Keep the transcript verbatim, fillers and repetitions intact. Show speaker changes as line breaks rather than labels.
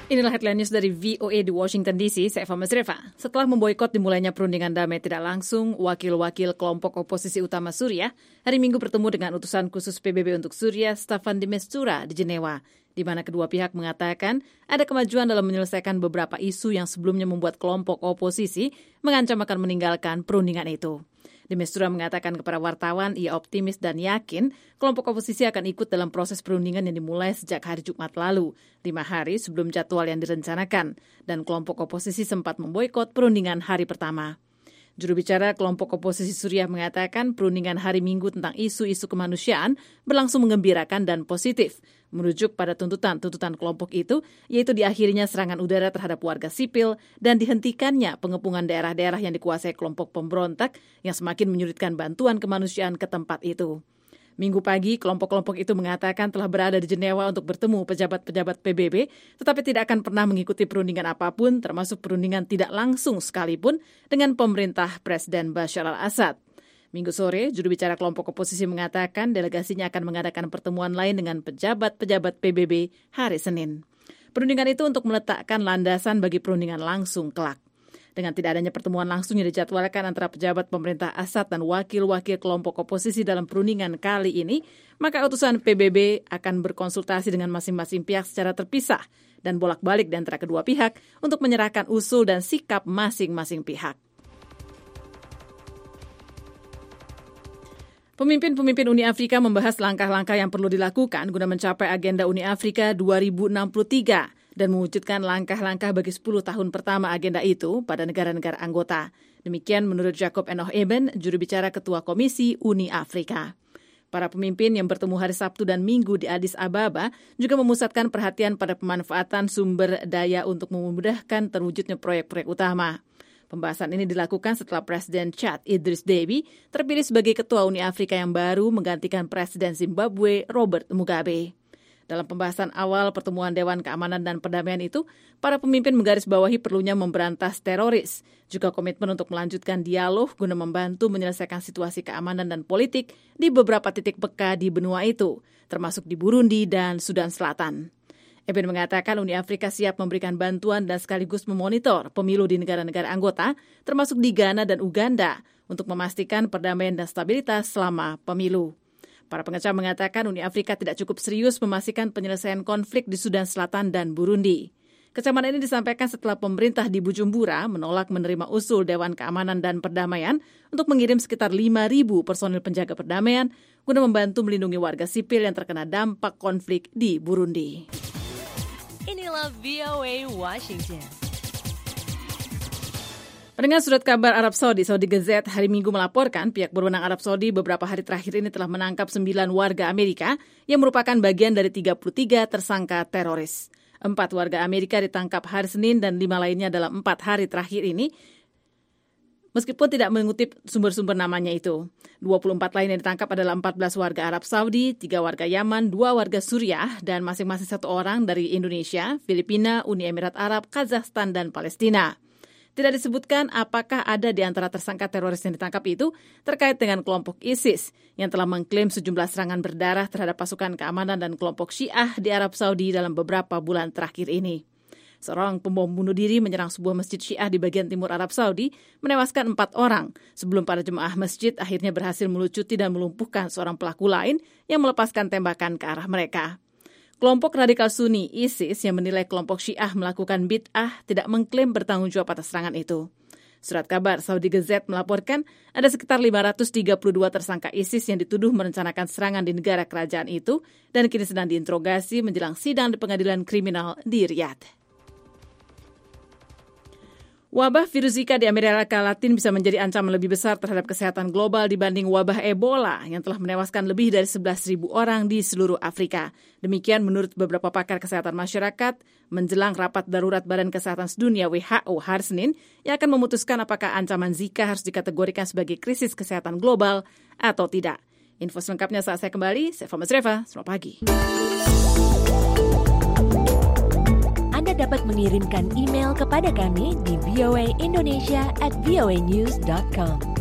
Inilah headline news dari V O A di Washington D C, saya Eva Masreva. Setelah memboikot dimulainya perundingan damai tidak langsung, wakil-wakil kelompok oposisi utama Suriah hari Minggu bertemu dengan utusan khusus P B B untuk Suriah, Staffan de Mistura, di Jenewa, di mana kedua pihak mengatakan ada kemajuan dalam menyelesaikan beberapa isu yang sebelumnya membuat kelompok oposisi mengancam akan meninggalkan perundingan itu. De Mistura mengatakan kepada wartawan ia optimis dan yakin kelompok oposisi akan ikut dalam proses perundingan yang dimulai sejak hari Jumat lalu, lima hari sebelum jadwal yang direncanakan, dan kelompok oposisi sempat memboikot perundingan hari pertama. Juru bicara kelompok oposisi Suriah mengatakan perundingan hari Minggu tentang isu-isu kemanusiaan berlangsung menggembirakan dan positif, merujuk pada tuntutan-tuntutan kelompok itu, yaitu diakhirinya serangan udara terhadap warga sipil dan dihentikannya pengepungan daerah-daerah yang dikuasai kelompok pemberontak yang semakin menyulitkan bantuan kemanusiaan ke tempat itu. Minggu pagi, kelompok-kelompok itu mengatakan telah berada di Jenewa untuk bertemu pejabat-pejabat P B B, tetapi tidak akan pernah mengikuti perundingan apapun, termasuk perundingan tidak langsung sekalipun dengan pemerintah Presiden Bashar al-Assad. Minggu sore, juru bicara kelompok oposisi mengatakan delegasinya akan mengadakan pertemuan lain dengan pejabat-pejabat P B B hari Senin. Perundingan itu untuk meletakkan landasan bagi perundingan langsung kelak. Dengan tidak adanya pertemuan langsung yang dijadwalkan antara pejabat pemerintah Assad dan wakil-wakil kelompok oposisi dalam perundingan kali ini, maka utusan P B B akan berkonsultasi dengan masing-masing pihak secara terpisah dan bolak-balik di antara kedua pihak untuk menyerahkan usul dan sikap masing-masing pihak. Pemimpin-pemimpin Uni Afrika membahas langkah-langkah yang perlu dilakukan guna mencapai agenda Uni Afrika dua ribu enam puluh tiga dan mewujudkan langkah-langkah bagi sepuluh tahun pertama agenda itu pada negara-negara anggota. Demikian menurut Jacob Enoch Eben, juru bicara Ketua Komisi Uni Afrika. Para pemimpin yang bertemu hari Sabtu dan Minggu di Addis Ababa juga memusatkan perhatian pada pemanfaatan sumber daya untuk memudahkan terwujudnya proyek-proyek utama. Pembahasan ini dilakukan setelah Presiden Chad Idris Deby terpilih sebagai Ketua Uni Afrika yang baru menggantikan Presiden Zimbabwe Robert Mugabe. Dalam pembahasan awal pertemuan Dewan Keamanan dan Perdamaian itu, para pemimpin menggarisbawahi perlunya memberantas teroris, juga komitmen untuk melanjutkan dialog guna membantu menyelesaikan situasi keamanan dan politik di beberapa titik peka di benua itu, termasuk di Burundi dan Sudan Selatan. Eben mengatakan Uni Afrika siap memberikan bantuan dan sekaligus memonitor pemilu di negara-negara anggota, termasuk di Ghana dan Uganda, untuk memastikan perdamaian dan stabilitas selama pemilu. Para pengecam mengatakan Uni Afrika tidak cukup serius memastikan penyelesaian konflik di Sudan Selatan dan Burundi. Kecaman ini disampaikan setelah pemerintah di Bujumbura menolak menerima usul Dewan Keamanan dan Perdamaian untuk mengirim sekitar lima ribu personil penjaga perdamaian guna membantu melindungi warga sipil yang terkena dampak konflik di Burundi.
Inilah V O A Washington.
Pendengar surat kabar Arab Saudi, Saudi Gazette hari Minggu melaporkan pihak berwenang Arab Saudi beberapa hari terakhir ini telah menangkap sembilan warga Amerika yang merupakan bagian dari tiga puluh tiga tersangka teroris. Empat warga Amerika ditangkap hari Senin dan lima lainnya dalam empat hari terakhir ini, meskipun tidak mengutip sumber-sumber namanya itu. dua puluh empat lain yang ditangkap adalah empat belas warga Arab Saudi, tiga warga Yaman, dua warga Suriah, dan masing-masing satu orang dari Indonesia, Filipina, Uni Emirat Arab, Kazakhstan, dan Palestina. Tidak disebutkan apakah ada di antara tersangka teroris yang ditangkap itu terkait dengan kelompok ISIS yang telah mengklaim sejumlah serangan berdarah terhadap pasukan keamanan dan kelompok Syiah di Arab Saudi dalam beberapa bulan terakhir ini. Seorang pembom bunuh diri menyerang sebuah masjid Syiah di bagian timur Arab Saudi, menewaskan empat orang sebelum para jemaah masjid akhirnya berhasil melucuti dan melumpuhkan seorang pelaku lain yang melepaskan tembakan ke arah mereka. Kelompok radikal Sunni ISIS yang menilai kelompok Syiah melakukan bid'ah tidak mengklaim bertanggung jawab atas serangan itu. Surat kabar Saudi Gazette melaporkan ada sekitar lima ratus tiga puluh dua tersangka ISIS yang dituduh merencanakan serangan di negara kerajaan itu dan kini sedang diinterogasi menjelang sidang di pengadilan kriminal di Riyadh. Wabah virus Zika di Amerika Latin bisa menjadi ancaman lebih besar terhadap kesehatan global dibanding wabah Ebola yang telah menewaskan lebih dari sebelas ribu orang di seluruh Afrika. Demikian menurut beberapa pakar kesehatan masyarakat menjelang rapat darurat Badan Kesehatan Sedunia W H O hari Senin yang akan memutuskan apakah ancaman Zika harus dikategorikan sebagai krisis kesehatan global atau tidak. Info selengkapnya saat saya kembali. Saya Eva Masreva. Selamat pagi.
Anda dapat mengirimkan email kepada kami di voa indonesia at voanews dot com.